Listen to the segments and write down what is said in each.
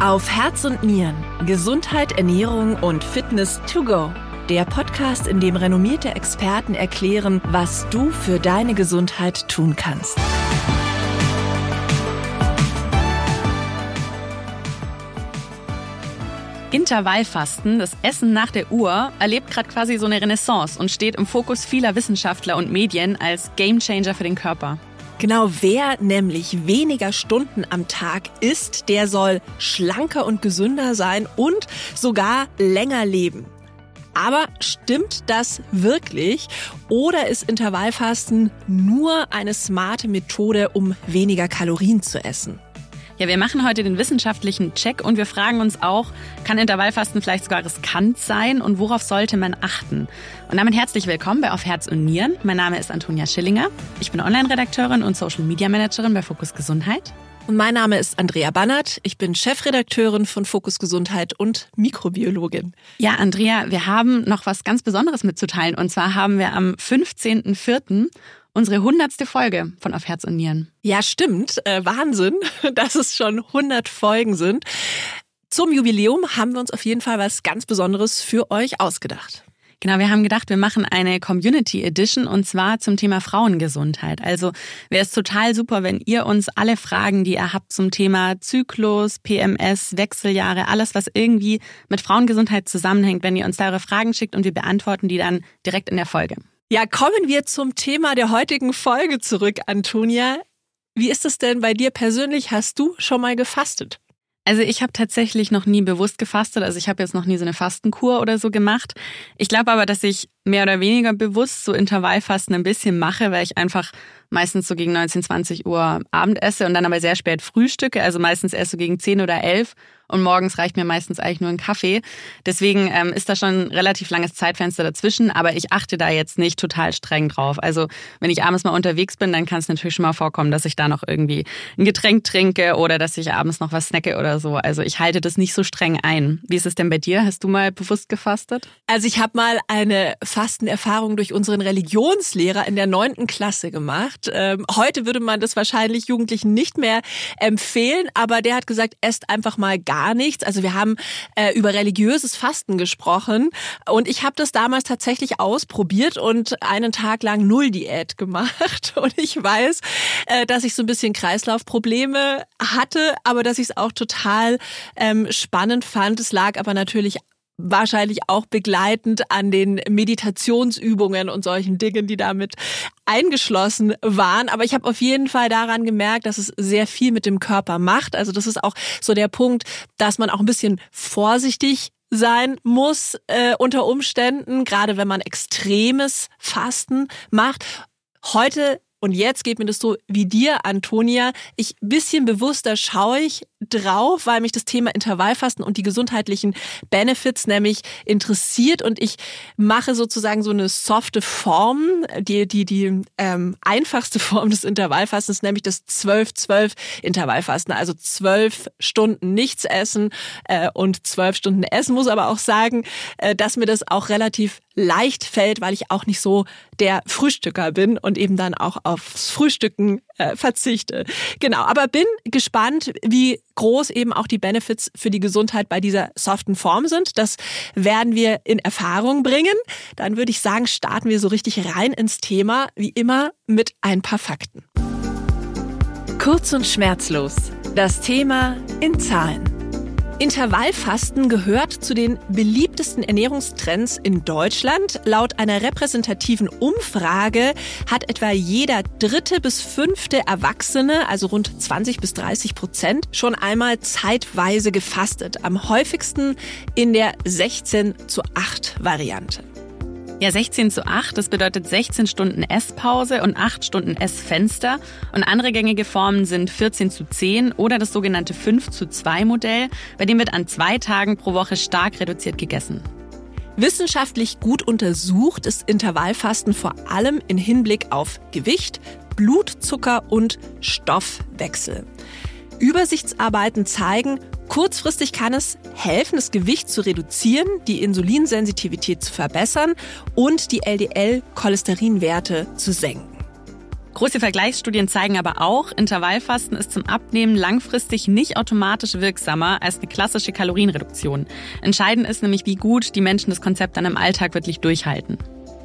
Auf Herz und Nieren. Gesundheit, Ernährung und Fitness to go. Der Podcast, in dem renommierte Experten erklären, was du für deine Gesundheit tun kannst. Intervallfasten, das Essen nach der Uhr, erlebt gerade quasi so eine Renaissance und steht im Fokus vieler Wissenschaftler und Medien als Gamechanger für den Körper. Genau, wer nämlich weniger Stunden am Tag isst, der soll schlanker und gesünder sein und sogar länger leben. Aber stimmt das wirklich? Oder ist Intervallfasten nur eine smarte Methode, um weniger Kalorien zu essen? Ja, wir machen heute den wissenschaftlichen Check und wir fragen uns auch, kann Intervallfasten vielleicht sogar riskant sein und worauf sollte man achten? Und damit herzlich willkommen bei Auf Herz und Nieren. Mein Name ist Antonia Schillinger. Ich bin Online-Redakteurin und Social-Media-Managerin bei Fokus Gesundheit. Und mein Name ist Andrea Bannert. Ich bin Chefredakteurin von Fokus Gesundheit und Mikrobiologin. Ja, Andrea, wir haben noch was ganz Besonderes mitzuteilen. Und zwar haben wir am 15.04. unsere 100. Folge von Auf Herz und Nieren. Ja, stimmt. Wahnsinn, dass es schon 100 Folgen sind. Zum Jubiläum haben wir uns auf jeden Fall was ganz Besonderes für euch ausgedacht. Genau, wir haben gedacht, wir machen eine Community Edition und zwar zum Thema Frauengesundheit. Also wäre es total super, wenn ihr uns alle Fragen, die ihr habt zum Thema Zyklus, PMS, Wechseljahre, alles, was irgendwie mit Frauengesundheit zusammenhängt, wenn ihr uns da eure Fragen schickt und wir beantworten die dann direkt in der Folge. Ja, kommen wir zum Thema der heutigen Folge zurück, Antonia. Wie ist es denn bei dir persönlich? Hast du schon mal gefastet? Also ich habe tatsächlich noch nie bewusst gefastet. Also ich habe jetzt noch nie so eine Fastenkur oder so gemacht. Ich glaube aber, dass ich mehr oder weniger bewusst so Intervallfasten ein bisschen mache, weil ich einfach meistens so gegen 19, 20 Uhr Abend esse und dann aber sehr spät frühstücke. Also meistens erst so gegen 10 oder 11 und morgens reicht mir meistens eigentlich nur ein Kaffee. Deswegen ist da schon ein relativ langes Zeitfenster dazwischen, aber ich achte da jetzt nicht total streng drauf. Also wenn ich abends mal unterwegs bin, dann kann es natürlich schon mal vorkommen, dass ich da noch irgendwie ein Getränk trinke oder dass ich abends noch was snacke oder so. Also ich halte das nicht so streng ein. Wie ist es denn bei dir? Hast du mal bewusst gefastet? Also ich habe mal eine Fastenerfahrung durch unseren Religionslehrer in der 9. Klasse gemacht. Heute würde man das wahrscheinlich Jugendlichen nicht mehr empfehlen, aber der hat gesagt, esst einfach mal gar nichts. Also wir haben über religiöses Fasten gesprochen und ich habe das damals tatsächlich ausprobiert und einen Tag lang Null-Diät gemacht und ich weiß, dass ich so ein bisschen Kreislaufprobleme hatte, aber dass ich es auch total spannend fand. Es lag aber natürlich wahrscheinlich auch begleitend an den Meditationsübungen und solchen Dingen, die damit eingeschlossen waren. Aber ich habe auf jeden Fall daran gemerkt, dass es sehr viel mit dem Körper macht. Also das ist auch so der Punkt, dass man auch ein bisschen vorsichtig sein muss unter Umständen, gerade wenn man extremes Fasten macht. Heute und jetzt geht mir das so wie dir, Antonia. Ein bisschen bewusster schaue ich drauf, weil mich das Thema Intervallfasten und die gesundheitlichen Benefits nämlich interessiert. Und ich mache sozusagen so eine softe Form, die einfachste Form des Intervallfastens, nämlich das 12-12-Intervallfasten. Also 12 Stunden nichts essen und 12 Stunden essen. Muss aber auch sagen, dass mir das auch relativ leicht fällt, weil ich auch nicht so der Frühstücker bin und eben dann auch aufs Frühstücken verzichte. Genau, aber bin gespannt, wie groß eben auch die Benefits für die Gesundheit bei dieser soften Form sind. Das werden wir in Erfahrung bringen. Dann würde ich sagen, starten wir so richtig rein ins Thema, wie immer mit ein paar Fakten. Kurz und schmerzlos. Das Thema in Zahlen. Intervallfasten gehört zu den beliebtesten Ernährungstrends in Deutschland. Laut einer repräsentativen Umfrage hat etwa jeder 3. bis 5. Erwachsene, also rund 20-30%, schon einmal zeitweise gefastet. Am häufigsten in der 16:8-Variante. Ja, 16:8, das bedeutet 16 Stunden Esspause und 8 Stunden Essfenster. Und andere gängige Formen sind 14:10 oder das sogenannte 5:2-Modell, bei dem wird an 2 Tagen pro Woche stark reduziert gegessen. Wissenschaftlich gut untersucht ist Intervallfasten vor allem im Hinblick auf Gewicht, Blutzucker und Stoffwechsel. Übersichtsarbeiten zeigen, kurzfristig kann es helfen, das Gewicht zu reduzieren, die Insulinsensitivität zu verbessern und die LDL-Cholesterinwerte zu senken. Große Vergleichsstudien zeigen aber auch, Intervallfasten ist zum Abnehmen langfristig nicht automatisch wirksamer als eine klassische Kalorienreduktion. Entscheidend ist nämlich, wie gut die Menschen das Konzept dann im Alltag wirklich durchhalten.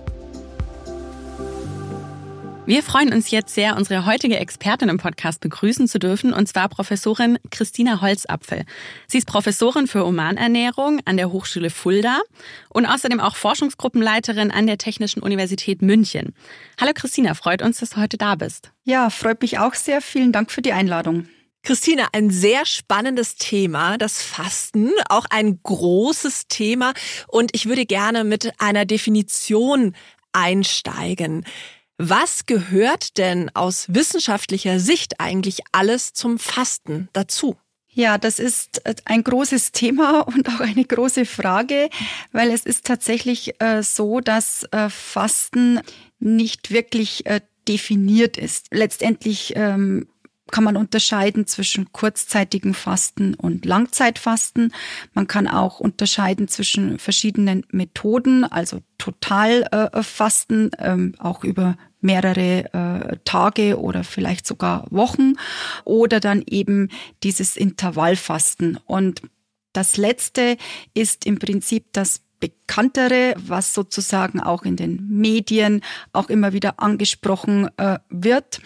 Wir freuen uns jetzt sehr, unsere heutige Expertin im Podcast begrüßen zu dürfen, und zwar Professorin Christina Holzapfel. Sie ist Professorin für Humanernährung an der Hochschule Fulda und außerdem auch Forschungsgruppenleiterin an der Technischen Universität München. Hallo Christina, freut uns, dass du heute da bist. Ja, freut mich auch sehr. Vielen Dank für die Einladung. Christina, ein sehr spannendes Thema, das Fasten, auch ein großes Thema. Und ich würde gerne mit einer Definition einsteigen. Was gehört denn aus wissenschaftlicher Sicht eigentlich alles zum Fasten dazu? Ja, das ist ein großes Thema und auch eine große Frage, weil es ist tatsächlich so, dass Fasten nicht wirklich definiert ist. Letztendlich kann man unterscheiden zwischen kurzzeitigen Fasten und Langzeitfasten. Man kann auch unterscheiden zwischen verschiedenen Methoden, also Totalfasten, auch über mehrere Tage oder vielleicht sogar Wochen, oder dann eben dieses Intervallfasten. Und das Letzte ist im Prinzip das Bekanntere, was sozusagen auch in den Medien auch immer wieder angesprochen wird.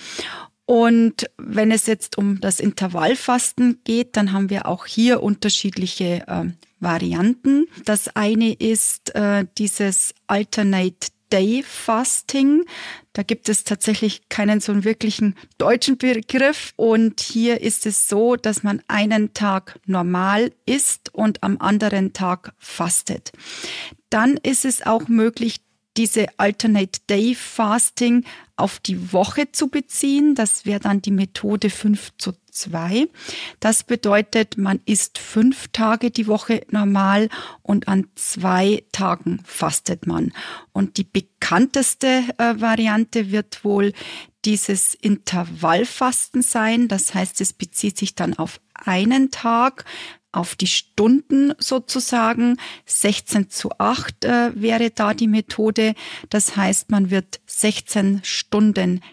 Und wenn es jetzt um das Intervallfasten geht, dann haben wir auch hier unterschiedliche Varianten. Das eine ist dieses Alternate Day Fasting. Da gibt es tatsächlich keinen so einen wirklichen deutschen Begriff. Und hier ist es so, dass man einen Tag normal isst und am anderen Tag fastet. Dann ist es auch möglich, diese Alternate Day Fasting auf die Woche zu beziehen. Das wäre dann die Methode 5:2. Das bedeutet, man isst 5 Tage die Woche normal und an 2 Tagen fastet man. Und die bekannteste Variante wird wohl dieses Intervallfasten sein. Das heißt, es bezieht sich dann auf einen Tag, auf die Stunden sozusagen. 16:8 wäre da die Methode. Das heißt, man wird 16 Stunden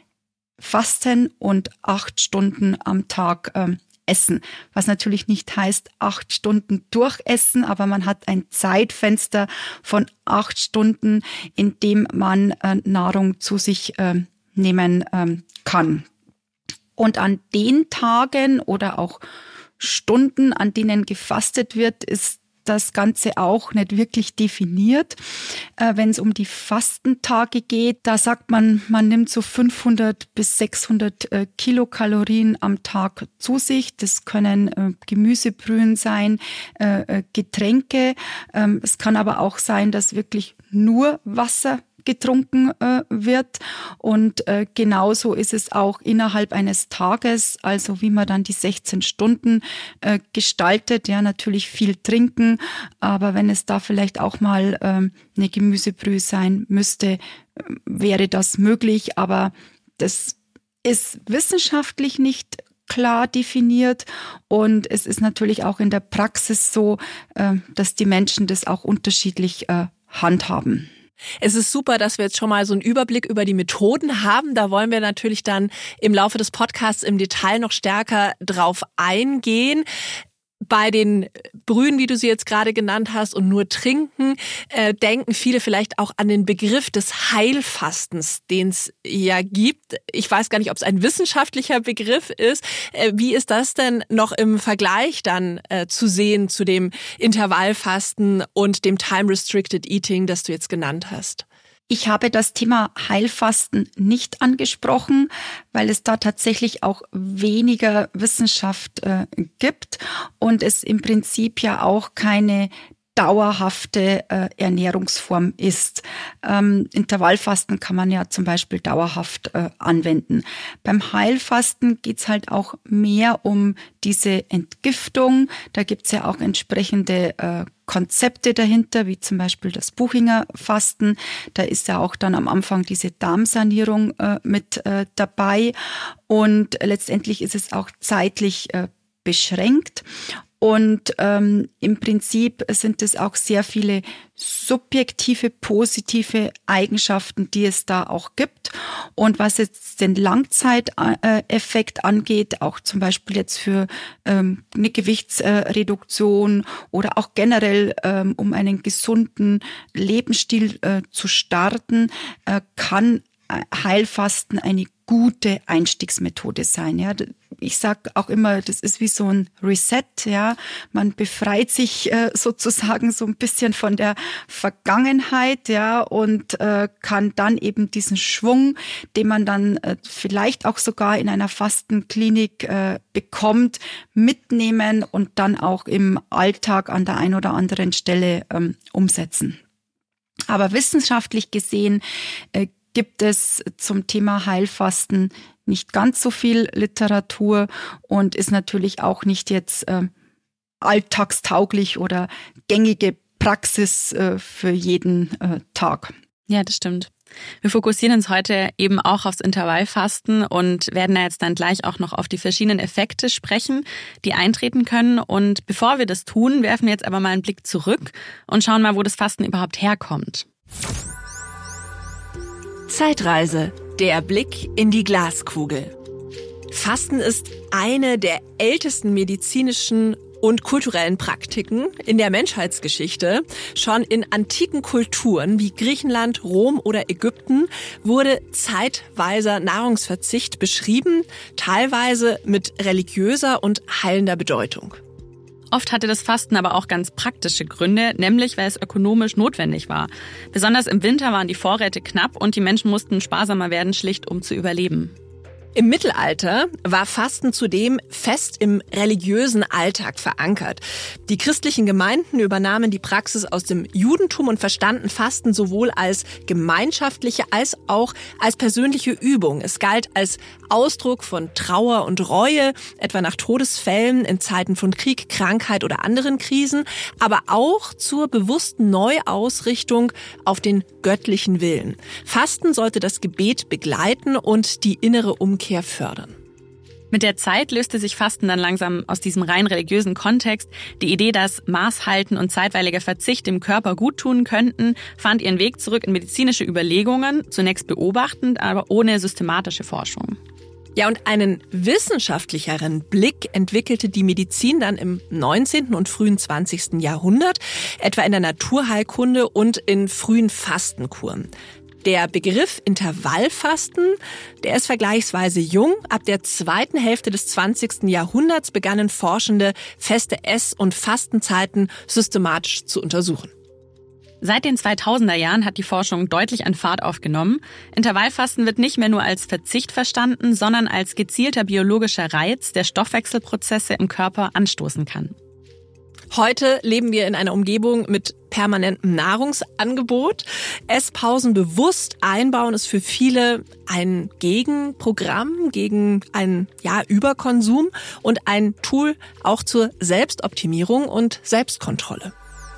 fasten und 8 Stunden am Tag essen. Was natürlich nicht heißt 8 Stunden durchessen, aber man hat ein Zeitfenster von 8 Stunden, in dem man Nahrung zu sich nehmen kann. Und an den Tagen oder auch Stunden, an denen gefastet wird, ist das Ganze auch nicht wirklich definiert. Wenn es um die Fastentage geht, da sagt man, man nimmt so 500 bis 600 Kilokalorien am Tag zu sich. Das können Gemüsebrühen sein, Getränke. Es kann aber auch sein, dass wirklich nur Wasser getrunken wird, und genauso ist es auch innerhalb eines Tages, also wie man dann die 16 Stunden gestaltet. Ja, natürlich viel trinken, aber wenn es da vielleicht auch mal eine Gemüsebrühe sein müsste, wäre das möglich, aber das ist wissenschaftlich nicht klar definiert, und es ist natürlich auch in der Praxis so, dass die Menschen das auch unterschiedlich handhaben. Es ist super, dass wir jetzt schon mal so einen Überblick über die Methoden haben. Da wollen wir natürlich dann im Laufe des Podcasts im Detail noch stärker drauf eingehen. Bei den Brühen, wie du sie jetzt gerade genannt hast, und nur trinken, denken viele vielleicht auch an den Begriff des Heilfastens, den es ja gibt. Ich weiß gar nicht, ob es ein wissenschaftlicher Begriff ist. Wie ist das denn noch im Vergleich dann zu sehen zu dem Intervallfasten und dem Time-Restricted Eating, das du jetzt genannt hast? Ich habe das Thema Heilfasten nicht angesprochen, weil es da tatsächlich auch weniger Wissenschaft gibt und es im Prinzip ja auch keine dauerhafte Ernährungsform ist. Intervallfasten kann man ja zum Beispiel dauerhaft anwenden. Beim Heilfasten geht's halt auch mehr um diese Entgiftung. Da gibt's ja auch entsprechende Konzepte dahinter, wie zum Beispiel das Buchinger Fasten. Da ist ja auch dann am Anfang diese Darmsanierung mit dabei. Und letztendlich ist es auch zeitlich beschränkt. Und im Prinzip sind es auch sehr viele subjektive, positive Eigenschaften, die es da auch gibt. Und was jetzt den Langzeiteffekt angeht, auch zum Beispiel jetzt für eine Gewichtsreduktion oder auch generell, um einen gesunden Lebensstil zu starten, kann Heilfasten eine gute Einstiegsmethode sein. Ja, ich sage auch immer, das ist wie so ein Reset. Ja, man befreit sich sozusagen so ein bisschen von der Vergangenheit, ja, und kann dann eben diesen Schwung, den man dann vielleicht auch sogar in einer Fastenklinik bekommt, mitnehmen und dann auch im Alltag an der einen oder anderen Stelle umsetzen. Aber wissenschaftlich gesehen gibt es zum Thema Heilfasten nicht ganz so viel Literatur und ist natürlich auch nicht jetzt alltagstauglich oder gängige Praxis für jeden Tag. Ja, das stimmt. Wir fokussieren uns heute eben auch aufs Intervallfasten und werden da jetzt dann gleich auch noch auf die verschiedenen Effekte sprechen, die eintreten können. Und bevor wir das tun, werfen wir jetzt aber mal einen Blick zurück und schauen mal, wo das Fasten überhaupt herkommt. Zeitreise, der Blick in die Glaskugel. Fasten ist eine der ältesten medizinischen und kulturellen Praktiken in der Menschheitsgeschichte. Schon in antiken Kulturen wie Griechenland, Rom oder Ägypten wurde zeitweiser Nahrungsverzicht beschrieben, teilweise mit religiöser und heilender Bedeutung. Oft hatte das Fasten aber auch ganz praktische Gründe, nämlich weil es ökonomisch notwendig war. Besonders im Winter waren die Vorräte knapp und die Menschen mussten sparsamer werden, schlicht um zu überleben. Im Mittelalter war Fasten zudem fest im religiösen Alltag verankert. Die christlichen Gemeinden übernahmen die Praxis aus dem Judentum und verstanden Fasten sowohl als gemeinschaftliche als auch als persönliche Übung. Es galt als Ausdruck von Trauer und Reue, etwa nach Todesfällen in Zeiten von Krieg, Krankheit oder anderen Krisen, aber auch zur bewussten Neuausrichtung auf den göttlichen Willen. Fasten sollte das Gebet begleiten und die innere Umkehr fördern. Mit der Zeit löste sich Fasten dann langsam aus diesem rein religiösen Kontext. Die Idee, dass Maßhalten und zeitweiliger Verzicht dem Körper gut tun könnten, fand ihren Weg zurück in medizinische Überlegungen, zunächst beobachtend, aber ohne systematische Forschung. Ja, und einen wissenschaftlicheren Blick entwickelte die Medizin dann im 19. und frühen 20. Jahrhundert, etwa in der Naturheilkunde und in frühen Fastenkuren. Der Begriff Intervallfasten, der ist vergleichsweise jung. Ab der zweiten Hälfte des 20. Jahrhunderts begannen Forschende, feste Ess- und Fastenzeiten systematisch zu untersuchen. Seit den 2000er Jahren hat die Forschung deutlich an Fahrt aufgenommen. Intervallfasten wird nicht mehr nur als Verzicht verstanden, sondern als gezielter biologischer Reiz, der Stoffwechselprozesse im Körper anstoßen kann. Heute leben wir in einer Umgebung mit permanentem Nahrungsangebot. Esspausen bewusst einbauen ist für viele ein Gegenprogramm gegen einen Überkonsum und ein Tool auch zur Selbstoptimierung und Selbstkontrolle.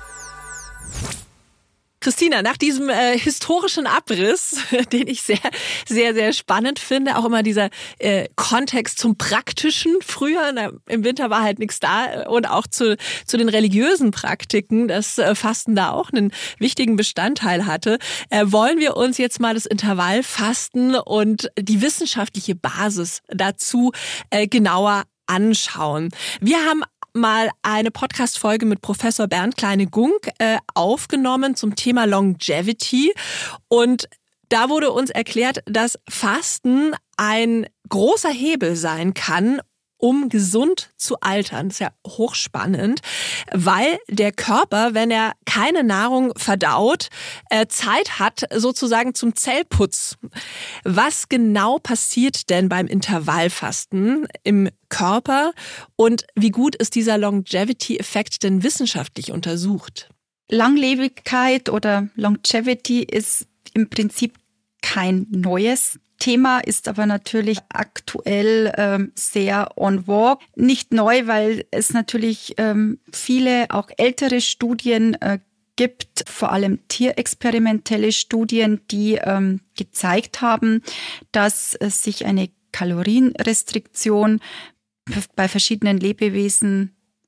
Christina, nach diesem historischen Abriss, den ich sehr, sehr, sehr spannend finde, auch immer dieser Kontext zum Praktischen früher, im Winter war halt nichts da, und auch zu den religiösen Praktiken, das Fasten da auch einen wichtigen Bestandteil hatte, wollen wir uns jetzt mal das Intervallfasten und die wissenschaftliche Basis dazu genauer anschauen. Wir haben mal eine Podcast-Folge mit Professor Bernd Kleine-Gunk aufgenommen zum Thema Longevity. Und da wurde uns erklärt, dass Fasten ein großer Hebel sein kann, um gesund zu altern. Das ist ja hochspannend, weil der Körper, wenn er keine Nahrung verdaut, Zeit hat sozusagen zum Zellputz. Was genau passiert denn beim Intervallfasten im Körper und wie gut ist dieser Longevity-Effekt denn wissenschaftlich untersucht? Langlebigkeit oder Longevity ist im Prinzip kein neues Thema, ist aber natürlich aktuell sehr en vogue. Nicht neu, weil es natürlich viele auch ältere Studien gibt, vor allem tierexperimentelle Studien, die gezeigt haben, dass sich eine Kalorienrestriktion bei verschiedenen Lebewesen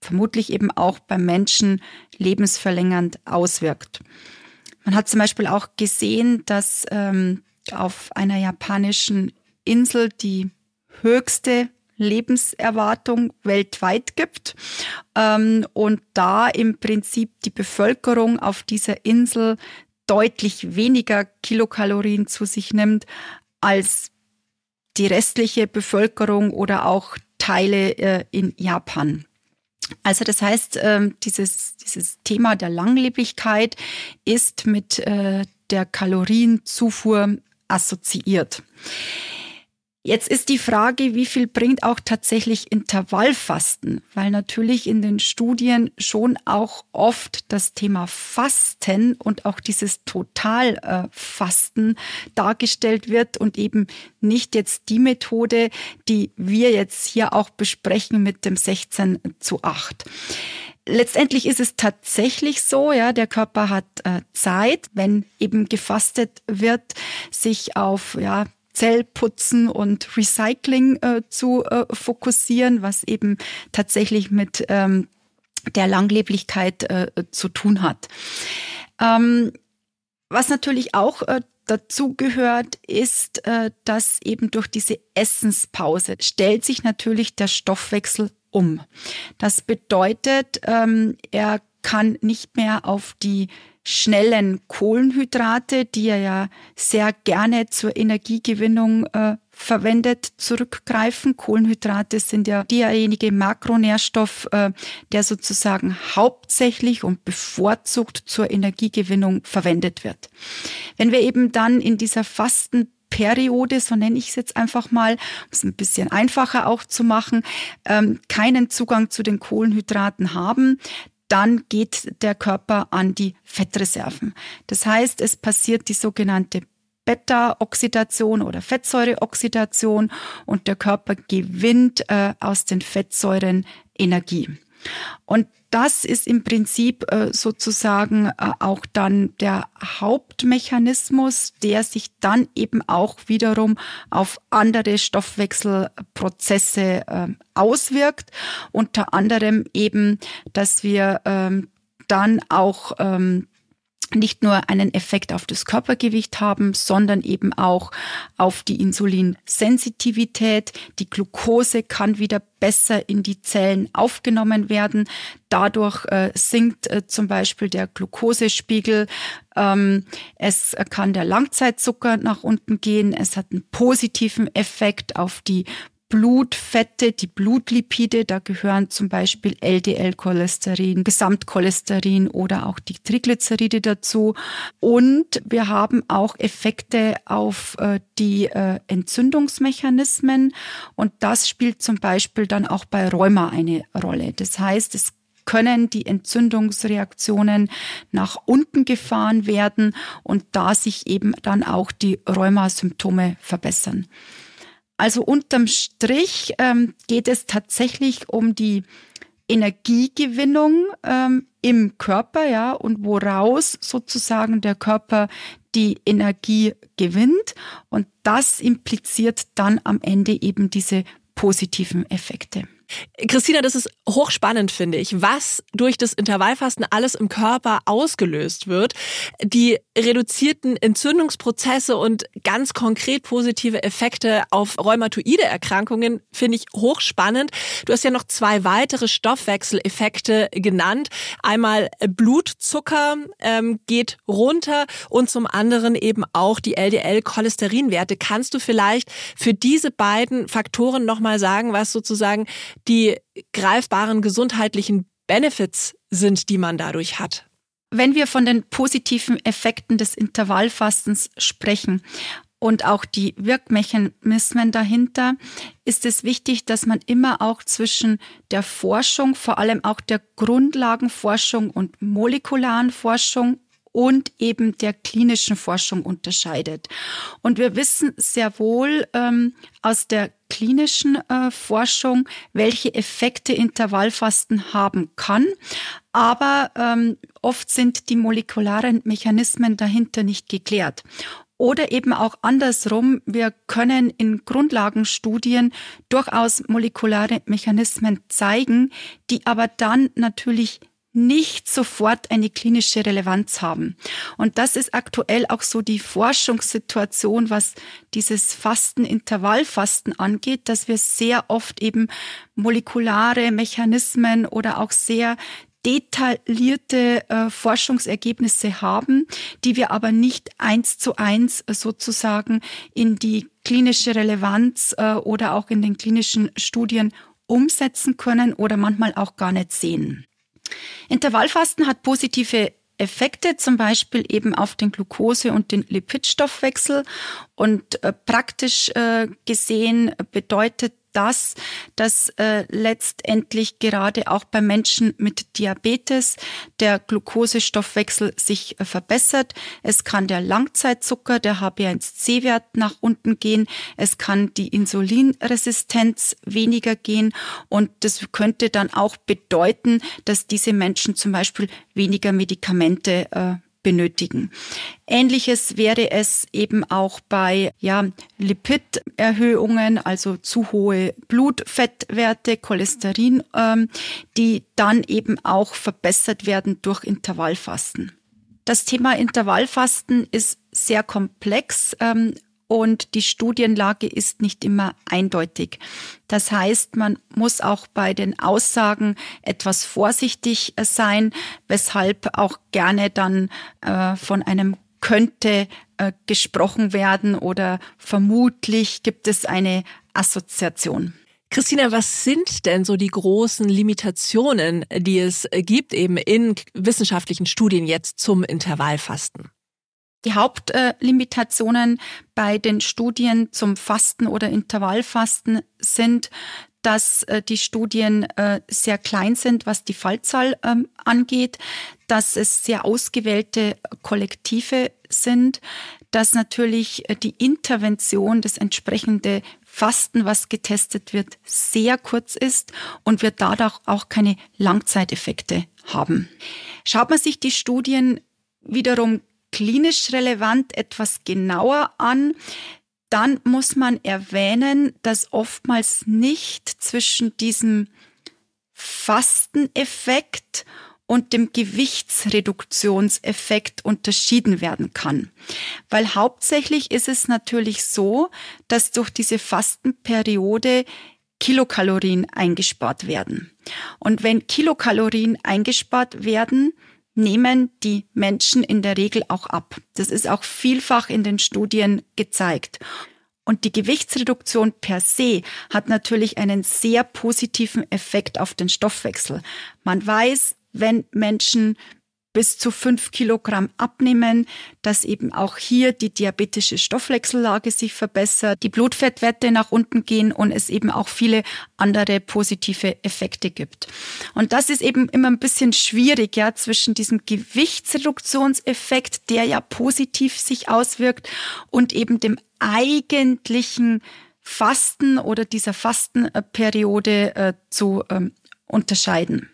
vermutlich eben auch beim Menschen lebensverlängernd auswirkt. Man hat zum Beispiel auch gesehen, dass auf einer japanischen Insel die höchste Lebenserwartung weltweit gibt und da im Prinzip die Bevölkerung auf dieser Insel deutlich weniger Kilokalorien zu sich nimmt als die restliche Bevölkerung oder auch Teile in Japan. Also das heißt, dieses Thema der Langlebigkeit ist mit der Kalorienzufuhr assoziiert. Jetzt ist die Frage, wie viel bringt auch tatsächlich Intervallfasten? Weil natürlich in den Studien schon auch oft das Thema Fasten und auch dieses Totalfasten dargestellt wird und eben nicht jetzt die Methode, die wir jetzt hier auch besprechen mit dem 16:8. Letztendlich ist es tatsächlich so, ja, der Körper hat Zeit, wenn eben gefastet wird, sich auf Zellputzen und Recycling zu fokussieren, was eben tatsächlich mit der Langlebigkeit zu tun hat. Was natürlich auch dazu gehört, ist, dass eben durch diese Essenspause stellt sich natürlich der Stoffwechsel um. Das bedeutet, er kann nicht mehr auf die schnellen Kohlenhydrate, die er ja sehr gerne zur Energiegewinnung verwendet, zurückgreifen. Kohlenhydrate sind ja derjenige Makronährstoff, der sozusagen hauptsächlich und bevorzugt zur Energiegewinnung verwendet wird. Wenn wir eben dann in dieser Fastenperiode, so nenne ich es jetzt einfach mal, um es ein bisschen einfacher auch zu machen, keinen Zugang zu den Kohlenhydraten haben, dann geht der Körper an die Fettreserven. Das heißt, es passiert die sogenannte Beta-Oxidation oder Fettsäureoxidation und der Körper gewinnt aus den Fettsäuren Energie. Und das ist im Prinzip sozusagen auch dann der Hauptmechanismus, der sich dann eben auch wiederum auf andere Stoffwechselprozesse auswirkt. Unter anderem eben, dass wir dann auch nicht nur einen Effekt auf das Körpergewicht haben, sondern eben auch auf die Insulinsensitivität. Die Glucose kann wieder besser in die Zellen aufgenommen werden. Dadurch sinkt zum Beispiel der Glucosespiegel. Es kann der Langzeitzucker nach unten gehen. Es hat einen positiven Effekt auf die Blutfette, die Blutlipide, da gehören zum Beispiel LDL-Cholesterin, Gesamtcholesterin oder auch die Triglyceride dazu. Und wir haben auch Effekte auf die Entzündungsmechanismen und das spielt zum Beispiel dann auch bei Rheuma eine Rolle. Das heißt, es können die Entzündungsreaktionen nach unten gefahren werden und da sich eben dann auch die Rheumasymptome verbessern. Also unterm Strich geht es tatsächlich um die Energiegewinnung im Körper, ja, und woraus sozusagen der Körper die Energie gewinnt. Und das impliziert dann am Ende eben diese positiven Effekte. Christina, das ist hochspannend, finde ich, was durch das Intervallfasten alles im Körper ausgelöst wird. Die reduzierten Entzündungsprozesse und ganz konkret positive Effekte auf rheumatoide Erkrankungen finde ich hochspannend. Du hast ja noch 2 weitere Stoffwechseleffekte genannt. Einmal Blutzucker geht runter und zum anderen eben auch die LDL-Cholesterinwerte. Kannst du vielleicht für diese beiden Faktoren nochmal sagen, was sozusagen die greifbaren gesundheitlichen Benefits sind, die man dadurch hat? Wenn wir von den positiven Effekten des Intervallfastens sprechen und auch die Wirkmechanismen dahinter, ist es wichtig, dass man immer auch zwischen der Forschung, vor allem auch der Grundlagenforschung und molekularen Forschung und eben der klinischen Forschung unterscheidet. Und wir wissen sehr wohl aus der klinischen Forschung, welche Effekte Intervallfasten haben kann. Aber oft sind die molekularen Mechanismen dahinter nicht geklärt. Oder eben auch andersrum, wir können in Grundlagenstudien durchaus molekulare Mechanismen zeigen, die aber dann natürlich nicht sofort eine klinische Relevanz haben. Und das ist aktuell auch so die Forschungssituation, was dieses Fasten, Intervallfasten angeht, dass wir sehr oft eben molekulare Mechanismen oder auch sehr detaillierte Forschungsergebnisse haben, die wir aber nicht 1:1 sozusagen in die klinische Relevanz oder auch in den klinischen Studien umsetzen können oder manchmal auch gar nicht sehen. Intervallfasten hat positive Effekte, zum Beispiel eben auf den Glucose- und den Lipidstoffwechsel. Und praktisch gesehen bedeutet das, dass letztendlich gerade auch bei Menschen mit Diabetes der Glucosestoffwechsel sich verbessert. Es kann der Langzeitzucker, der HbA1c-Wert nach unten gehen. Es kann die Insulinresistenz weniger gehen. Und das könnte dann auch bedeuten, dass diese Menschen zum Beispiel weniger Medikamente benötigen. Ähnliches wäre es eben auch bei Lipiderhöhungen, also zu hohe Blutfettwerte, Cholesterin, die dann eben auch verbessert werden durch Intervallfasten. Das Thema Intervallfasten ist sehr komplex und die Studienlage ist nicht immer eindeutig. Das heißt, man muss auch bei den Aussagen etwas vorsichtig sein, weshalb auch gerne dann von einem könnte gesprochen werden oder vermutlich gibt es eine Assoziation. Christina, was sind denn so die großen Limitationen, die es gibt eben in wissenschaftlichen Studien jetzt zum Intervallfasten? Die Hauptlimitationen bei den Studien zum Fasten oder Intervallfasten sind, dass die Studien sehr klein sind, was die Fallzahl angeht, dass es sehr ausgewählte Kollektive sind, dass natürlich die Intervention, das entsprechende Fasten, was getestet wird, sehr kurz ist und wir dadurch auch keine Langzeiteffekte haben. Schaut man sich die Studien wiederum klinisch relevant etwas genauer an, dann muss man erwähnen, dass oftmals nicht zwischen diesem Fasteneffekt und dem Gewichtsreduktionseffekt unterschieden werden kann. Weil hauptsächlich ist es natürlich so, dass durch diese Fastenperiode Kilokalorien eingespart werden. Und wenn Kilokalorien eingespart werden, nehmen die Menschen in der Regel auch ab. Das ist auch vielfach in den Studien gezeigt. Und die Gewichtsreduktion per se hat natürlich einen sehr positiven Effekt auf den Stoffwechsel. Man weiß, wenn Menschen bis zu 5 Kilogramm abnehmen, dass eben auch hier die diabetische Stoffwechsellage sich verbessert, die Blutfettwerte nach unten gehen und es eben auch viele andere positive Effekte gibt. Und das ist eben immer ein bisschen schwierig, ja, zwischen diesem Gewichtsreduktionseffekt, der ja positiv sich auswirkt, und eben dem eigentlichen Fasten oder dieser Fastenperiode zu unterscheiden.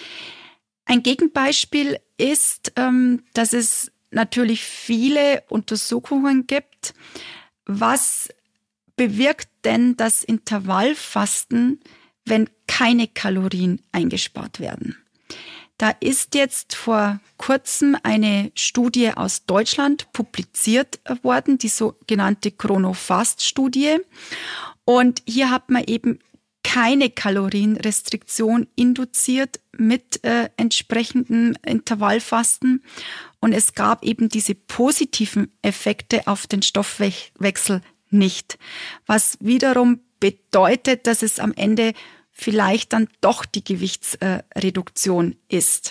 Ein Gegenbeispiel ist, dass es natürlich viele Untersuchungen gibt. Was bewirkt denn das Intervallfasten, wenn keine Kalorien eingespart werden? Da ist jetzt vor kurzem eine Studie aus Deutschland publiziert worden, die sogenannte Chronofast-Studie. Und hier hat man eben keine Kalorienrestriktion induziert mit entsprechendem Intervallfasten. Und es gab eben diese positiven Effekte auf den Stoffwechsel nicht. Was wiederum bedeutet, dass es am Ende vielleicht dann doch die Gewichtsreduktion ist.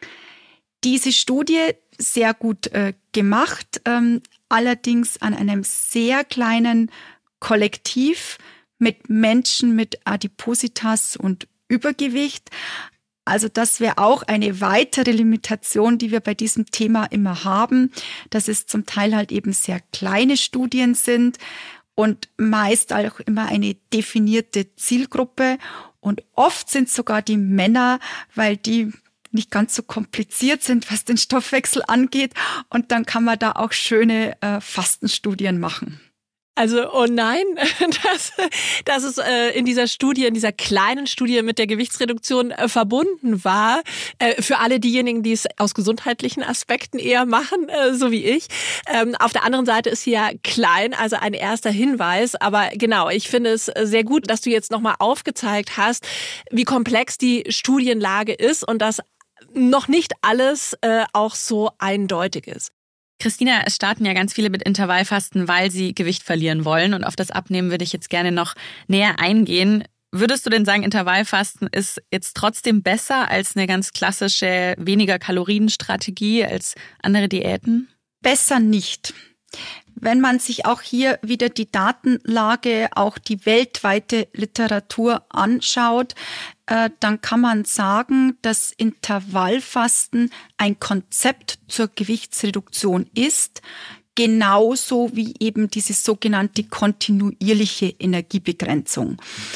Diese Studie, sehr gut gemacht, allerdings an einem sehr kleinen Kollektiv mit Menschen mit Adipositas und Übergewicht. Also das wäre auch eine weitere Limitation, die wir bei diesem Thema immer haben, dass es zum Teil halt eben sehr kleine Studien sind und meist auch immer eine definierte Zielgruppe. Und oft sind sogar die Männer, weil die nicht ganz so kompliziert sind, was den Stoffwechsel angeht. Und dann kann man da auch schöne Fastenstudien machen. Also, oh nein, dass es in dieser Studie, in dieser kleinen Studie mit der Gewichtsreduktion verbunden war. Für alle diejenigen, die es aus gesundheitlichen Aspekten eher machen, so wie ich. Auf der anderen Seite ist hier ja klein, also ein erster Hinweis. Aber genau, ich finde es sehr gut, dass du jetzt nochmal aufgezeigt hast, wie komplex die Studienlage ist und dass noch nicht alles auch so eindeutig ist. Christina, es starten ja ganz viele mit Intervallfasten, weil sie Gewicht verlieren wollen. Und auf das Abnehmen würde ich jetzt gerne noch näher eingehen. Würdest du denn sagen, Intervallfasten ist jetzt trotzdem besser als eine ganz klassische weniger Kalorien-Strategie als andere Diäten? Besser nicht. Wenn man sich auch hier wieder die Datenlage, auch die weltweite Literatur anschaut, dann kann man sagen, dass Intervallfasten ein Konzept zur Gewichtsreduktion ist, genauso wie eben diese sogenannte kontinuierliche Energiebegrenzung.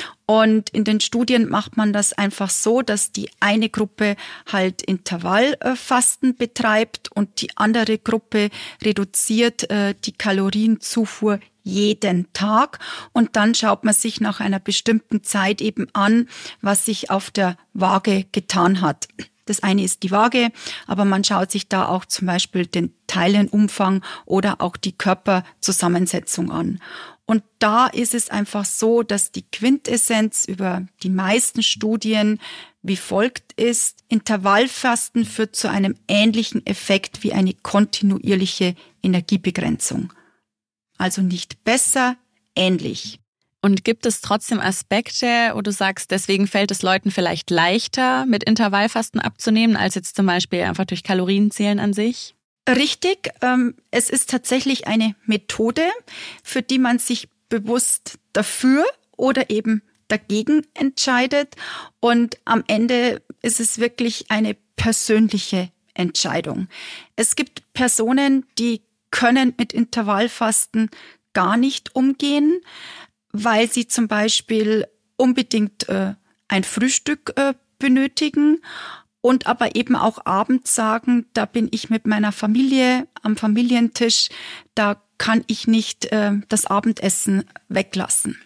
Und in den Studien macht man das einfach so, dass die eine Gruppe halt Intervallfasten betreibt und die andere Gruppe reduziert die Kalorienzufuhr jeden Tag. Und dann schaut man sich nach einer bestimmten Zeit eben an, was sich auf der Waage getan hat. Das eine ist die Waage, aber man schaut sich da auch zum Beispiel den Teilenumfang oder auch die Körperzusammensetzung an. Und da ist es einfach so, dass die Quintessenz über die meisten Studien wie folgt ist: Intervallfasten führt zu einem ähnlichen Effekt wie eine kontinuierliche Energiebegrenzung. Also nicht besser, ähnlich. Und gibt es trotzdem Aspekte, wo du sagst, deswegen fällt es Leuten vielleicht leichter, mit Intervallfasten abzunehmen, als jetzt zum Beispiel einfach durch Kalorienzählen an sich? Richtig, es ist tatsächlich eine Methode, für die man sich bewusst dafür oder eben dagegen entscheidet. Und am Ende ist es wirklich eine persönliche Entscheidung. Es gibt Personen, die können mit Intervallfasten gar nicht umgehen, weil sie zum Beispiel unbedingt ein Frühstück benötigen und aber eben auch abends sagen, da bin ich mit meiner Familie am Familientisch, da kann ich nicht das Abendessen weglassen.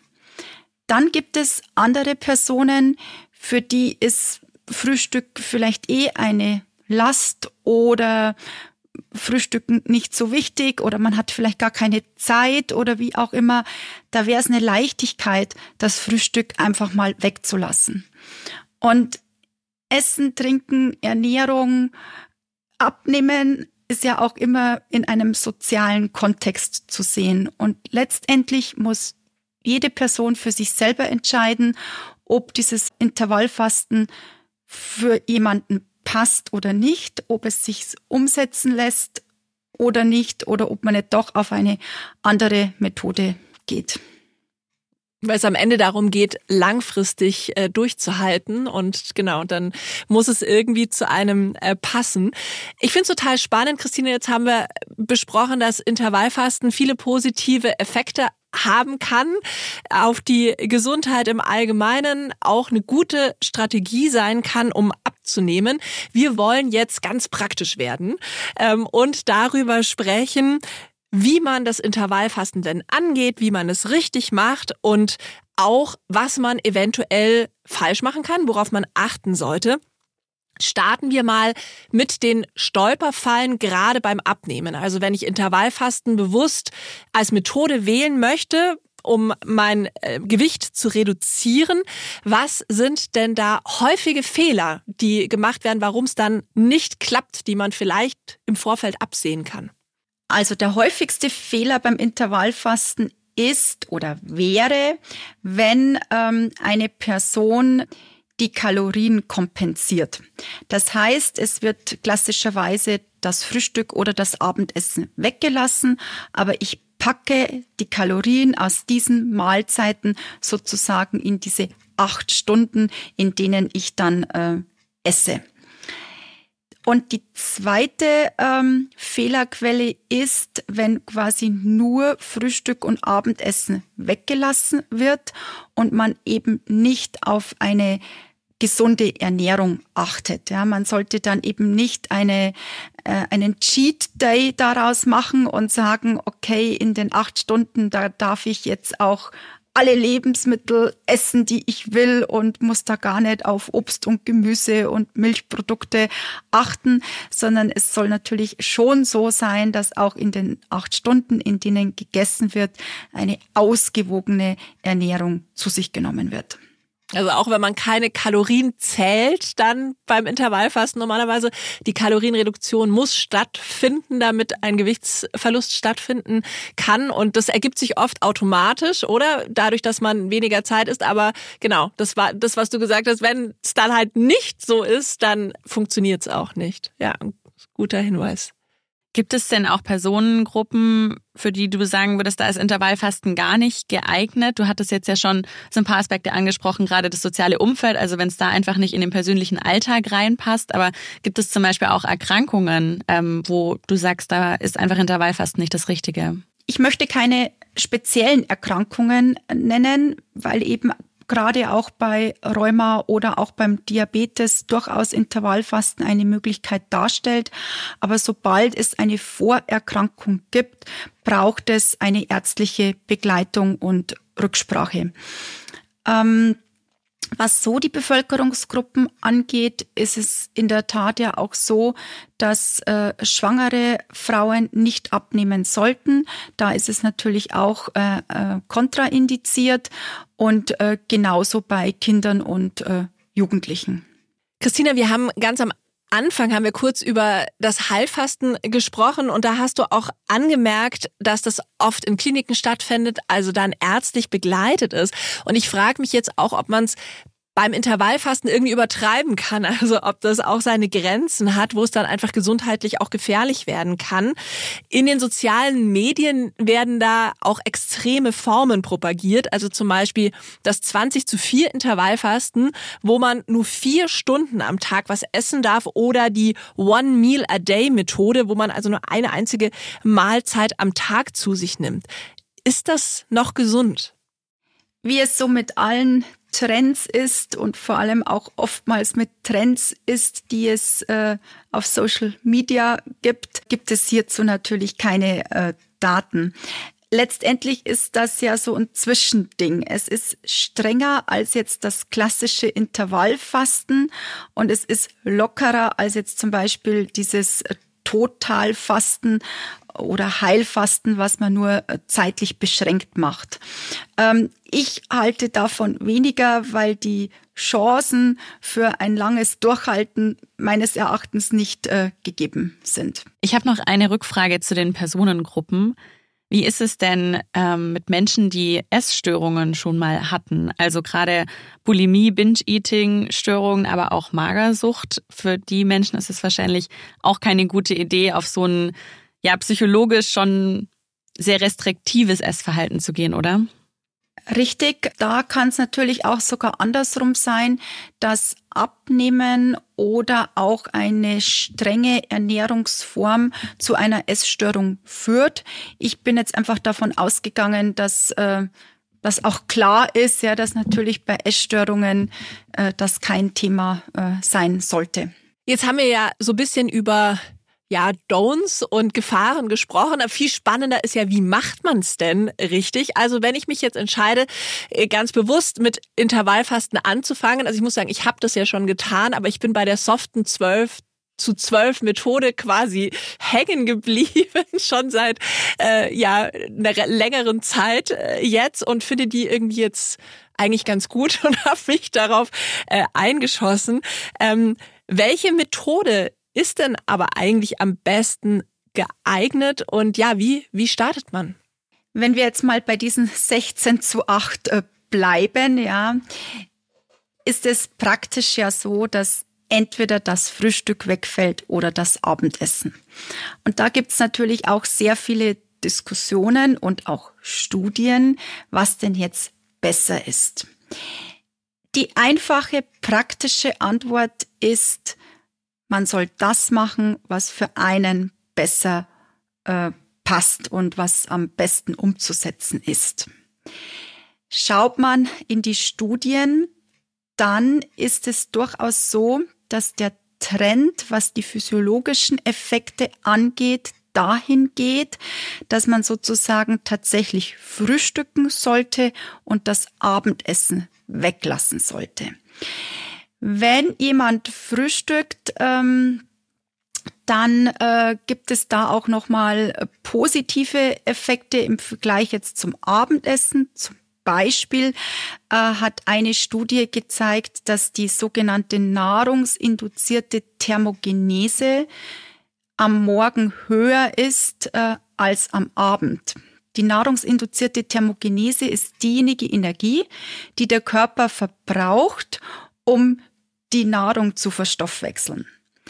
Dann gibt es andere Personen, für die ist Frühstück vielleicht eine Last oder Frühstücken nicht so wichtig oder man hat vielleicht gar keine Zeit oder wie auch immer. Da wäre es eine Leichtigkeit, das Frühstück einfach mal wegzulassen. Und Essen, Trinken, Ernährung, Abnehmen ist ja auch immer in einem sozialen Kontext zu sehen. Und letztendlich muss jede Person für sich selber entscheiden, ob dieses Intervallfasten für jemanden passt oder nicht, ob es sich umsetzen lässt oder nicht oder ob man nicht doch auf eine andere Methode geht. Weil es am Ende darum geht, langfristig durchzuhalten und genau, dann muss es irgendwie zu einem passen. Ich finde es total spannend, Christine, jetzt haben wir besprochen, dass Intervallfasten viele positive Effekte haben kann auf die Gesundheit im Allgemeinen, auch eine gute Strategie sein kann, um abzunehmen. Wir wollen jetzt ganz praktisch werden und darüber sprechen, wie man das Intervallfasten denn angeht, wie man es richtig macht und auch, was man eventuell falsch machen kann, worauf man achten sollte. Starten wir mal mit den Stolperfallen, gerade beim Abnehmen. Also wenn ich Intervallfasten bewusst als Methode wählen möchte, um mein Gewicht zu reduzieren, was sind denn da häufige Fehler, die gemacht werden, warum es dann nicht klappt, die man vielleicht im Vorfeld absehen kann? Also der häufigste Fehler beim Intervallfasten ist oder wäre, wenn eine Person die Kalorien kompensiert. Das heißt, es wird klassischerweise das Frühstück oder das Abendessen weggelassen, aber ich packe die Kalorien aus diesen Mahlzeiten sozusagen in diese 8 Stunden, in denen ich dann esse. Und die zweite Fehlerquelle ist, wenn quasi nur Frühstück und Abendessen weggelassen wird und man eben nicht auf eine gesunde Ernährung achtet. Ja, man sollte dann eben nicht einen Cheat Day daraus machen und sagen, okay, in den 8 Stunden, da darf ich jetzt auch alle Lebensmittel essen, die ich will und muss da gar nicht auf Obst und Gemüse und Milchprodukte achten, sondern es soll natürlich schon so sein, dass auch in den 8 Stunden, in denen gegessen wird, eine ausgewogene Ernährung zu sich genommen wird. Also auch wenn man keine Kalorien zählt, dann beim Intervallfasten normalerweise, die Kalorienreduktion muss stattfinden, damit ein Gewichtsverlust stattfinden kann. Und das ergibt sich oft automatisch, oder? Dadurch, dass man weniger Zeit isst. Aber genau, das war das, was du gesagt hast. Wenn es dann halt nicht so ist, dann funktioniert es auch nicht. Ja, guter Hinweis. Gibt es denn auch Personengruppen, für die du sagen würdest, da ist Intervallfasten gar nicht geeignet? Du hattest jetzt ja schon so ein paar Aspekte angesprochen, gerade das soziale Umfeld, also wenn es da einfach nicht in den persönlichen Alltag reinpasst. Aber gibt es zum Beispiel auch Erkrankungen, wo du sagst, da ist einfach Intervallfasten nicht das Richtige? Ich möchte keine speziellen Erkrankungen nennen, weil eben gerade auch bei Rheuma oder auch beim Diabetes durchaus Intervallfasten eine Möglichkeit darstellt. Aber sobald es eine Vorerkrankung gibt, braucht es eine ärztliche Begleitung und Rücksprache. Was so die Bevölkerungsgruppen angeht, ist es in der Tat ja auch so, dass schwangere Frauen nicht abnehmen sollten. Da ist es natürlich auch kontraindiziert und genauso bei Kindern und Jugendlichen. Christina, wir haben ganz am Anfang haben wir kurz über das Heilfasten gesprochen und da hast du auch angemerkt, dass das oft in Kliniken stattfindet, also dann ärztlich begleitet ist. Und ich frage mich jetzt auch, ob man es beim Intervallfasten irgendwie übertreiben kann, also ob das auch seine Grenzen hat, wo es dann einfach gesundheitlich auch gefährlich werden kann. In den sozialen Medien werden da auch extreme Formen propagiert, also zum Beispiel das 20:4 Intervallfasten, wo man nur 4 Stunden am Tag was essen darf, oder die One-Meal-a-Day-Methode, wo man also nur eine einzige Mahlzeit am Tag zu sich nimmt. Ist das noch gesund? Wie es so mit allen Trends ist und vor allem auch oftmals mit Trends ist, die es auf Social Media gibt es hierzu natürlich keine Daten. Letztendlich ist das ja so ein Zwischending. Es ist strenger als jetzt das klassische Intervallfasten und es ist lockerer als jetzt zum Beispiel dieses Totalfasten oder Heilfasten, was man nur zeitlich beschränkt macht. Ich halte davon weniger, weil die Chancen für ein langes Durchhalten meines Erachtens nicht gegeben sind. Ich habe noch eine Rückfrage zu den Personengruppen. Wie ist es denn mit Menschen, die Essstörungen schon mal hatten? Also gerade Bulimie, Binge-Eating-Störungen, aber auch Magersucht. Für die Menschen ist es wahrscheinlich auch keine gute Idee, auf so ein psychologisch schon sehr restriktives Essverhalten zu gehen, oder? Richtig, da kann es natürlich auch sogar andersrum sein, dass Abnehmen oder auch eine strenge Ernährungsform zu einer Essstörung führt. Ich bin jetzt einfach davon ausgegangen, dass das auch klar ist, ja, dass natürlich bei Essstörungen das kein Thema sein sollte. Jetzt haben wir ja so ein bisschen über Don'ts und Gefahren gesprochen. Aber viel spannender ist ja, wie macht man es denn richtig? Also wenn ich mich jetzt entscheide, ganz bewusst mit Intervallfasten anzufangen, also ich muss sagen, ich habe das ja schon getan, aber ich bin bei der soften 12:12 Methode quasi hängen geblieben, schon seit einer längeren Zeit jetzt, und finde die irgendwie jetzt eigentlich ganz gut und habe mich darauf eingeschossen. Welche Methode ist denn aber eigentlich am besten geeignet und wie startet man? Wenn wir jetzt mal bei diesen 16:8 bleiben, ist es praktisch ja so, dass entweder das Frühstück wegfällt oder das Abendessen. Und da gibt's natürlich auch sehr viele Diskussionen und auch Studien, was denn jetzt besser ist. Die einfache, praktische Antwort ist, man soll das machen, was für einen besser passt und was am besten umzusetzen ist. Schaut man in die Studien, dann ist es durchaus so, dass der Trend, was die physiologischen Effekte angeht, dahin geht, dass man sozusagen tatsächlich frühstücken sollte und das Abendessen weglassen sollte. Wenn jemand frühstückt, dann gibt es da auch nochmal positive Effekte im Vergleich jetzt zum Abendessen. Zum Beispiel hat eine Studie gezeigt, dass die sogenannte nahrungsinduzierte Thermogenese am Morgen höher ist als am Abend. Die nahrungsinduzierte Thermogenese ist diejenige Energie, die der Körper verbraucht, um die Nahrung zu verstoffwechseln.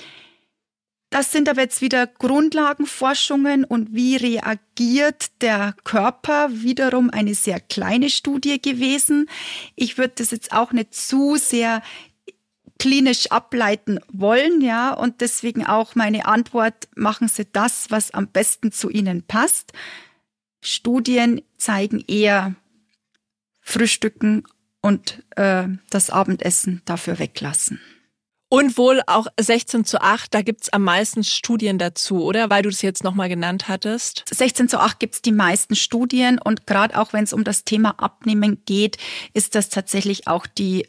Das sind aber jetzt wieder Grundlagenforschungen und wie reagiert der Körper, wiederum eine sehr kleine Studie gewesen. Ich würde das jetzt auch nicht zu sehr klinisch ableiten wollen, ja, und deswegen auch meine Antwort: Machen Sie das, was am besten zu Ihnen passt. Studien zeigen eher Frühstücken und das Abendessen dafür weglassen. Und wohl auch 16:8, da gibt's am meisten Studien dazu, oder? Weil du das jetzt nochmal genannt hattest. 16:8 gibt's die meisten Studien und gerade auch wenn es um das Thema Abnehmen geht, ist das tatsächlich auch die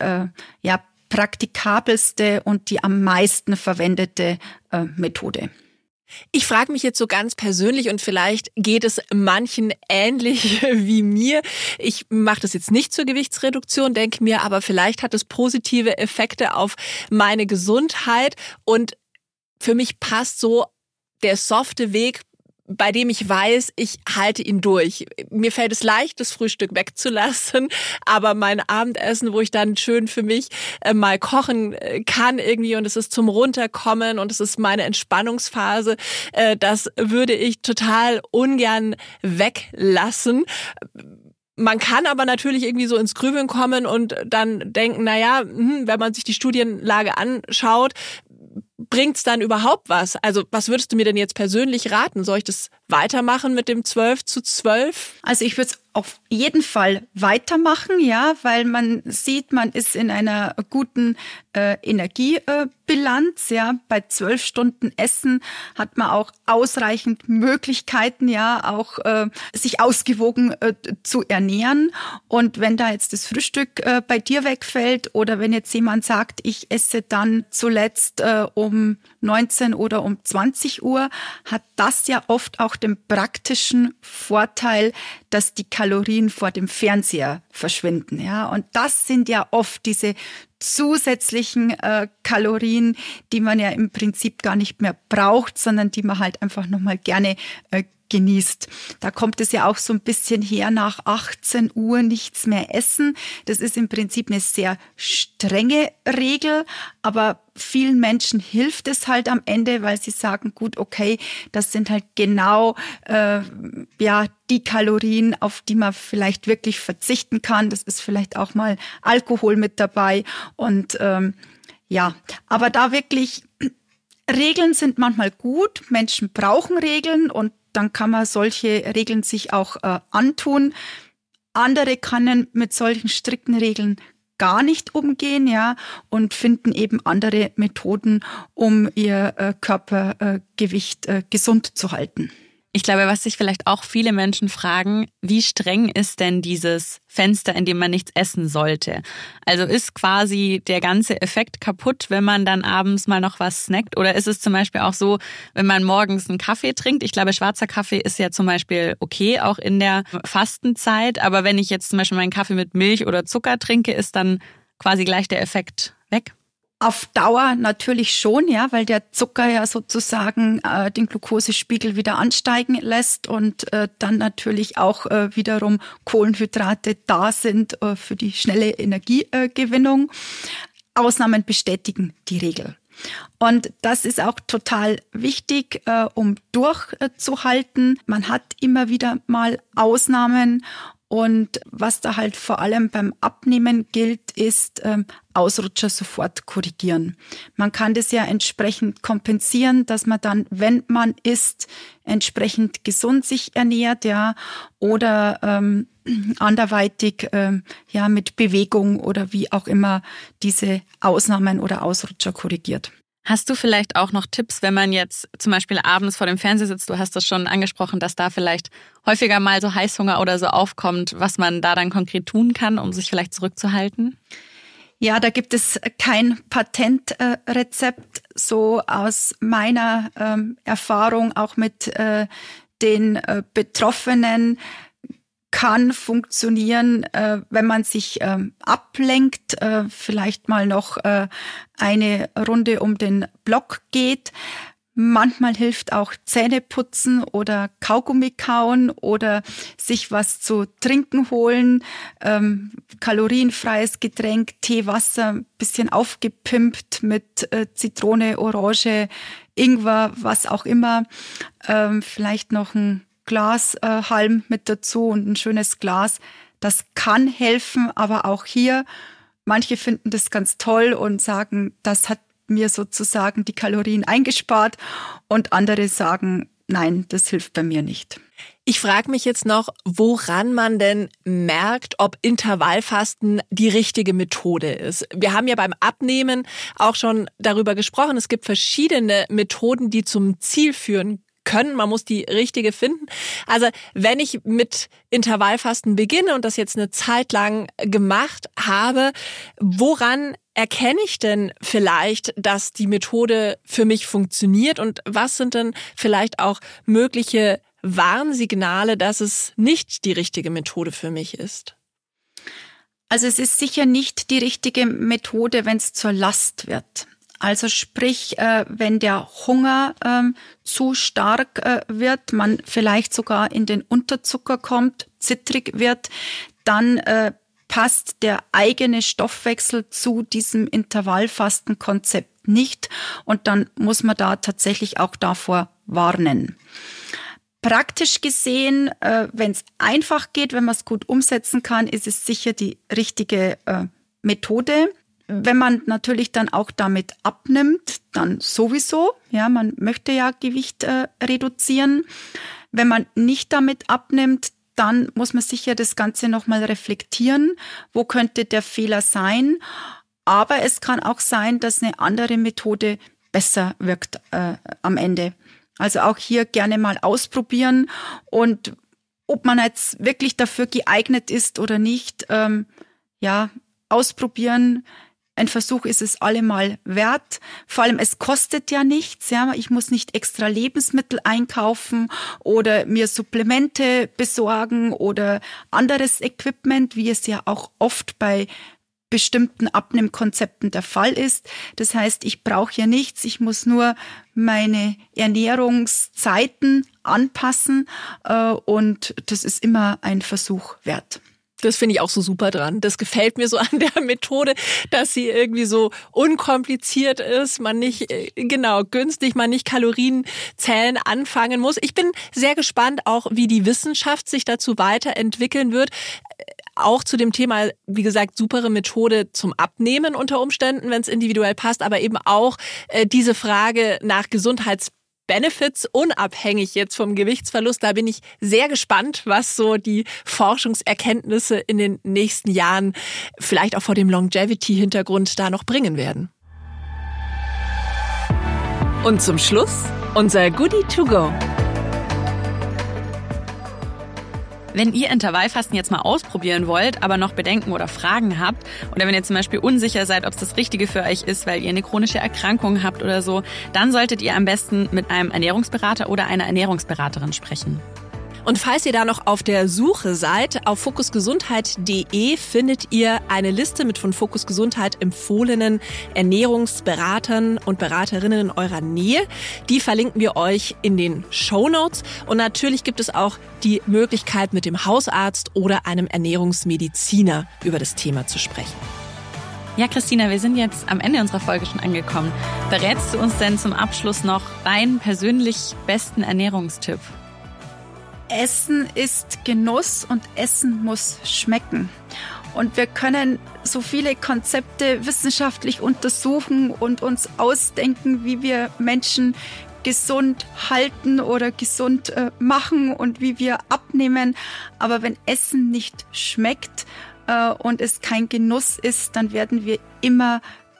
praktikabelste und die am meisten verwendete Methode. Ich frage mich jetzt so ganz persönlich und vielleicht geht es manchen ähnlich wie mir. Ich mache das jetzt nicht zur Gewichtsreduktion, denke mir, aber vielleicht hat es positive Effekte auf meine Gesundheit und für mich passt so der softe Weg, bei dem ich weiß, ich halte ihn durch. Mir fällt es leicht, das Frühstück wegzulassen, aber mein Abendessen, wo ich dann schön für mich mal kochen kann irgendwie und es ist zum Runterkommen und es ist meine Entspannungsphase, das würde ich total ungern weglassen. Man kann aber natürlich irgendwie so ins Grübeln kommen und dann denken, naja, wenn man sich die Studienlage anschaut, bringt's dann überhaupt was? Also was würdest du mir denn jetzt persönlich raten? Soll ich das weitermachen mit dem 12:12? Also ich würde es auf jeden Fall weitermachen, ja, weil man sieht, man ist in einer guten Energiebilanz, ja. Bei 12 Stunden Essen hat man auch ausreichend Möglichkeiten, ja, auch sich ausgewogen zu ernähren. Und wenn da jetzt das Frühstück bei dir wegfällt oder wenn jetzt jemand sagt, ich esse dann zuletzt um 19 oder um 20 Uhr, hat das ja oft auch den praktischen Vorteil, dass die Kalorien vor dem Fernseher verschwinden, ja. Und das sind ja oft diese zusätzlichen Kalorien, die man ja im Prinzip gar nicht mehr braucht, sondern die man halt einfach nochmal gerne genießt. Da kommt es ja auch so ein bisschen her, nach 18 Uhr nichts mehr essen. Das ist im Prinzip eine sehr strenge Regel, aber vielen Menschen hilft es halt am Ende, weil sie sagen, gut, okay, das sind halt genau die Kalorien, auf die man vielleicht wirklich verzichten kann. Das ist vielleicht auch mal Alkohol mit dabei und aber da wirklich Regeln sind manchmal gut. Menschen brauchen Regeln und dann kann man solche Regeln sich auch antun. Andere können mit solchen strikten Regeln gar nicht umgehen, ja, und finden eben andere Methoden, um ihr Körpergewicht gesund zu halten. Ich glaube, was sich vielleicht auch viele Menschen fragen, wie streng ist denn dieses Fenster, in dem man nichts essen sollte? Also ist quasi der ganze Effekt kaputt, wenn man dann abends mal noch was snackt? Oder ist es zum Beispiel auch so, wenn man morgens einen Kaffee trinkt? Ich glaube, schwarzer Kaffee ist ja zum Beispiel okay, auch in der Fastenzeit. Aber wenn ich jetzt zum Beispiel meinen Kaffee mit Milch oder Zucker trinke, ist dann quasi gleich der Effekt weg? Auf Dauer natürlich schon, ja, weil der Zucker ja sozusagen den Glukosespiegel wieder ansteigen lässt und dann natürlich auch wiederum Kohlenhydrate da sind für die schnelle Energiegewinnung. Ausnahmen bestätigen die Regel. Und das ist auch total wichtig, um durchzuhalten. Man hat immer wieder mal Ausnahmen Und was da halt vor allem beim Abnehmen gilt, ist Ausrutscher sofort korrigieren. Man kann das ja entsprechend kompensieren, dass man dann, wenn man isst, entsprechend gesund sich ernährt, ja, oder anderweitig mit Bewegung oder wie auch immer diese Ausnahmen oder Ausrutscher korrigiert. Hast du vielleicht auch noch Tipps, wenn man jetzt zum Beispiel abends vor dem Fernseher sitzt? Du hast das schon angesprochen, dass da vielleicht häufiger mal so Heißhunger oder so aufkommt, was man da dann konkret tun kann, um sich vielleicht zurückzuhalten? Ja, da gibt es kein Patentrezept. So aus meiner Erfahrung auch mit den Betroffenen kann funktionieren, wenn man sich ablenkt, vielleicht mal noch eine Runde um den Block geht. Manchmal hilft auch Zähneputzen oder Kaugummi kauen oder sich was zu trinken holen, kalorienfreies Getränk, Tee, Wasser, bisschen aufgepimpt mit Zitrone, Orange, Ingwer, was auch immer, vielleicht noch ein Glashalm mit dazu und ein schönes Glas. Das kann helfen, aber auch hier, manche finden das ganz toll und sagen, das hat mir sozusagen die Kalorien eingespart und andere sagen, nein, das hilft bei mir nicht. Ich frage mich jetzt noch, woran man denn merkt, ob Intervallfasten die richtige Methode ist. Wir haben ja beim Abnehmen auch schon darüber gesprochen. Es gibt verschiedene Methoden, die zum Ziel führen können. Man muss die richtige finden. Also wenn ich mit Intervallfasten beginne und das jetzt eine Zeit lang gemacht habe, woran erkenne ich denn vielleicht, dass die Methode für mich funktioniert und was sind denn vielleicht auch mögliche Warnsignale, dass es nicht die richtige Methode für mich ist? Also es ist sicher nicht die richtige Methode, wenn es zur Last wird. Also sprich, wenn der Hunger zu stark wird, man vielleicht sogar in den Unterzucker kommt, zittrig wird, dann passt der eigene Stoffwechsel zu diesem Intervallfastenkonzept nicht und dann muss man da tatsächlich auch davor warnen. Praktisch gesehen, wenn es einfach geht, wenn man es gut umsetzen kann, ist es sicher die richtige Methode. Wenn man natürlich dann auch damit abnimmt, dann sowieso. Ja, man möchte ja Gewicht reduzieren. Wenn man nicht damit abnimmt, dann muss man sicher das Ganze nochmal reflektieren. Wo könnte der Fehler sein? Aber es kann auch sein, dass eine andere Methode besser wirkt am Ende. Also auch hier gerne mal ausprobieren. Und ob man jetzt wirklich dafür geeignet ist oder nicht, ausprobieren. Ein Versuch ist es allemal wert. Vor allem, es kostet ja nichts. Ja, ich muss nicht extra Lebensmittel einkaufen oder mir Supplemente besorgen oder anderes Equipment, wie es ja auch oft bei bestimmten Abnehmkonzepten der Fall ist. Das heißt, ich brauche ja nichts. Ich muss nur meine Ernährungszeiten anpassen und das ist immer ein Versuch wert. Das finde ich auch so super dran. Das gefällt mir so an der Methode, dass sie irgendwie so unkompliziert ist, man nicht, günstig, man nicht Kalorienzählen anfangen muss. Ich bin sehr gespannt auch, wie die Wissenschaft sich dazu weiterentwickeln wird. Auch zu dem Thema, wie gesagt, supere Methode zum Abnehmen unter Umständen, wenn es individuell passt, aber eben auch diese Frage nach Gesundheitsbenefits, unabhängig jetzt vom Gewichtsverlust. Da bin ich sehr gespannt, was so die Forschungserkenntnisse in den nächsten Jahren vielleicht auch vor dem Longevity-Hintergrund da noch bringen werden. Und zum Schluss unser Goodie to go. Wenn ihr Intervallfasten jetzt mal ausprobieren wollt, aber noch Bedenken oder Fragen habt oder wenn ihr zum Beispiel unsicher seid, ob es das Richtige für euch ist, weil ihr eine chronische Erkrankung habt oder so, dann solltet ihr am besten mit einem Ernährungsberater oder einer Ernährungsberaterin sprechen. Und falls ihr da noch auf der Suche seid, auf fokusgesundheit.de findet ihr eine Liste mit von Fokus Gesundheit empfohlenen Ernährungsberatern und Beraterinnen in eurer Nähe. Die verlinken wir euch in den Shownotes. Und natürlich gibt es auch die Möglichkeit, mit dem Hausarzt oder einem Ernährungsmediziner über das Thema zu sprechen. Ja, Christina, wir sind jetzt am Ende unserer Folge schon angekommen. Verrätst du uns denn zum Abschluss noch deinen persönlich besten Ernährungstipp? Essen ist Genuss und Essen muss schmecken. Und wir können so viele Konzepte wissenschaftlich untersuchen und uns ausdenken, wie wir Menschen gesund halten oder gesund machen und wie wir abnehmen. Aber wenn Essen nicht schmeckt und es kein Genuss ist, dann werden wir immer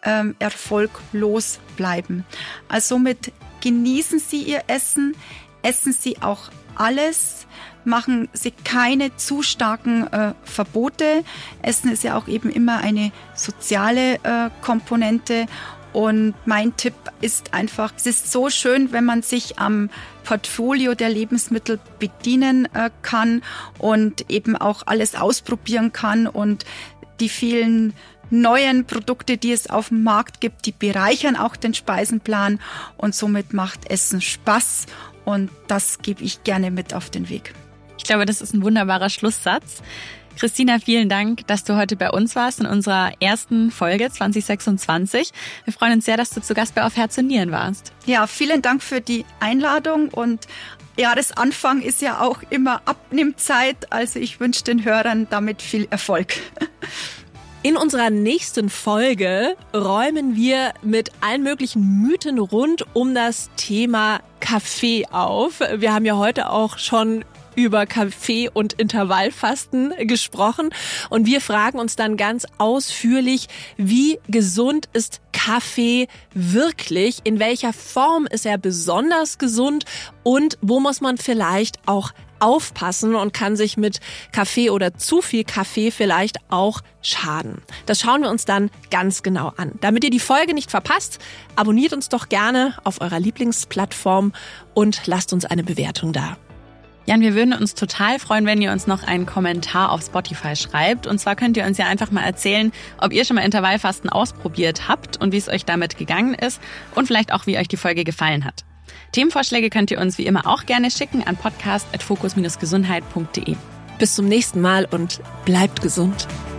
erfolglos bleiben. Also somit genießen Sie Ihr Essen, essen Sie auch alles, machen Sie keine zu starken Verbote. Essen ist ja auch eben immer eine soziale Komponente. Und mein Tipp ist einfach, es ist so schön, wenn man sich am Portfolio der Lebensmittel bedienen kann und eben auch alles ausprobieren kann und die vielen neuen Produkte, die es auf dem Markt gibt, die bereichern auch den Speisenplan und somit macht Essen Spaß und das gebe ich gerne mit auf den Weg. Ich glaube, das ist ein wunderbarer Schlusssatz. Christina, vielen Dank, dass du heute bei uns warst in unserer ersten Folge 2026. Wir freuen uns sehr, dass du zu Gast bei Auf Herz und Nieren warst. Ja, vielen Dank für die Einladung und Jahresanfang ist ja auch immer Abnehmzeit, also ich wünsche den Hörern damit viel Erfolg. In unserer nächsten Folge räumen wir mit allen möglichen Mythen rund um das Thema Kaffee auf. Wir haben ja heute auch schon über Kaffee und Intervallfasten gesprochen und wir fragen uns dann ganz ausführlich, wie gesund ist Kaffee wirklich, in welcher Form ist er besonders gesund und wo muss man vielleicht auch aufpassen und kann sich mit Kaffee oder zu viel Kaffee vielleicht auch schaden. Das schauen wir uns dann ganz genau an. Damit ihr die Folge nicht verpasst, abonniert uns doch gerne auf eurer Lieblingsplattform und lasst uns eine Bewertung da. Jan, wir würden uns total freuen, wenn ihr uns noch einen Kommentar auf Spotify schreibt. Und zwar könnt ihr uns ja einfach mal erzählen, ob ihr schon mal Intervallfasten ausprobiert habt und wie es euch damit gegangen ist und vielleicht auch, wie euch die Folge gefallen hat. Themenvorschläge könnt ihr uns wie immer auch gerne schicken an podcast@fokus-gesundheit.de. Bis zum nächsten Mal und bleibt gesund.